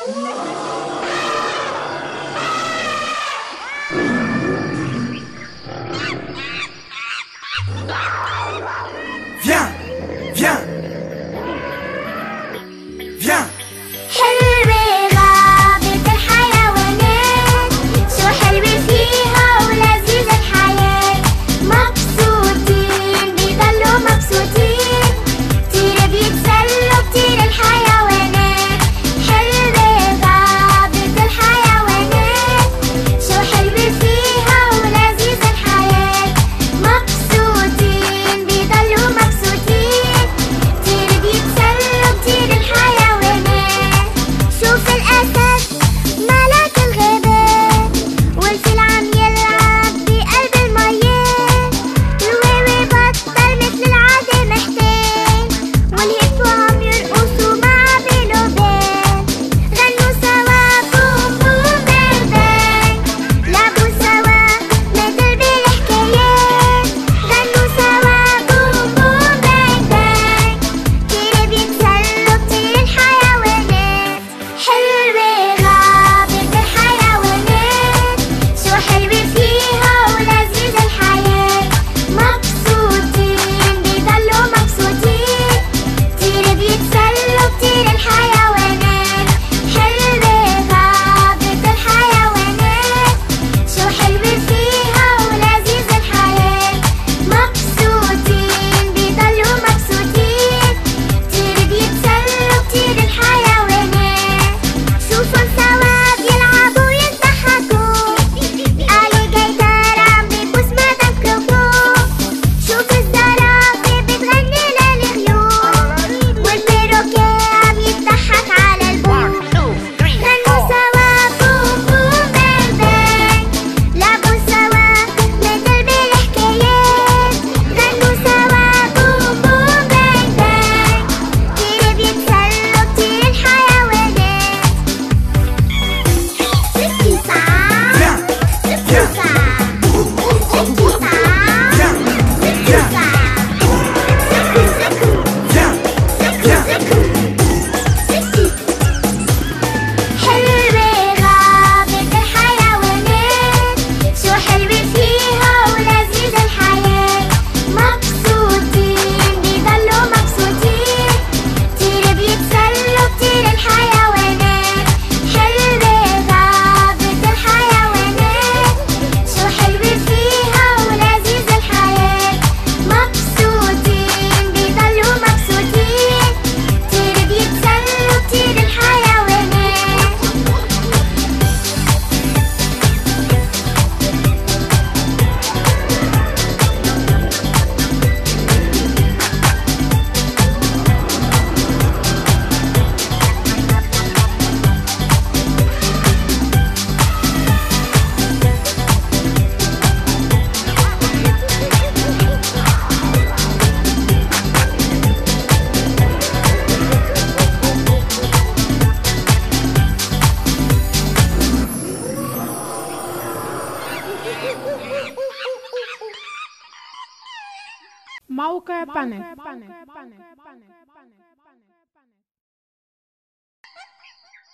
Viens, viens, viens. حلوة غابة الحيوانات، شو حلوة فيها ولذيذة الحياة. مبسوطين بيضلوا مبسوطين، كتير بيتسلوا كتير الحيوانات. حلوة غابة الحيوانات، شو حلوة فيها ولذيذة الحياة. مبسوطين بيضلوا مبسوطين، كتير بيتسلوا كتير الحيوانات. شوف الأسد ملك الغابات، والفيل عم يلعب بقلب المياه. الواوي بطل مثل العادة محتال، والهيبو عم يرقصوا ما عملوا بال. غنوا سوا بوم بوم بانج بانج، لعبوا سوا مثل بالحكايات. غنوا سوا بوم بوم بانج بانج، كتير بيتسلوا كتير الحيوانات. حلوة غابة الحيوانات، شو حلوة فيها ولذيذة الحياة. مبسوطين بيضلوا مبسوطين، كتير بيتسلوا كتير الحيوانات. حلوة غابة الحيوانات، شو حلوة فيها ولذيذة الحياة. مبسوطين بيضلوا مبسوطين، كتير بيتسلوا كتير الحيوانات. شوفن سوا بيلعبوا ويضحكوا، اليجيتر عم بيبوس مدام كوكو. شوف الزرافة بتغني للغيوم، والبيروكي عم يضحك على البوم. غنوا سوا بوم بوم بانج بانج، لعبوا سوا مثل بالحكايات. غنوا سوا بوم بوم بانج بانج، كتير بيتسلوا كتير الحيوانات. Viens, viens, viens, viens, حلوة غابة الحيوانات، شو حلوة فيها ولذيذة الحياة. مبسوطين بيضلوا مبسوطين، كتير بيتسلوا كتير الحيوانات. حلوة غابة الحيوانات، شو حلوة فيها ولذيذة الحياة. مبسوطين بيضلوا مبسوطين، كتير بيتسلوا كتير الحيوانات. موقع بانك.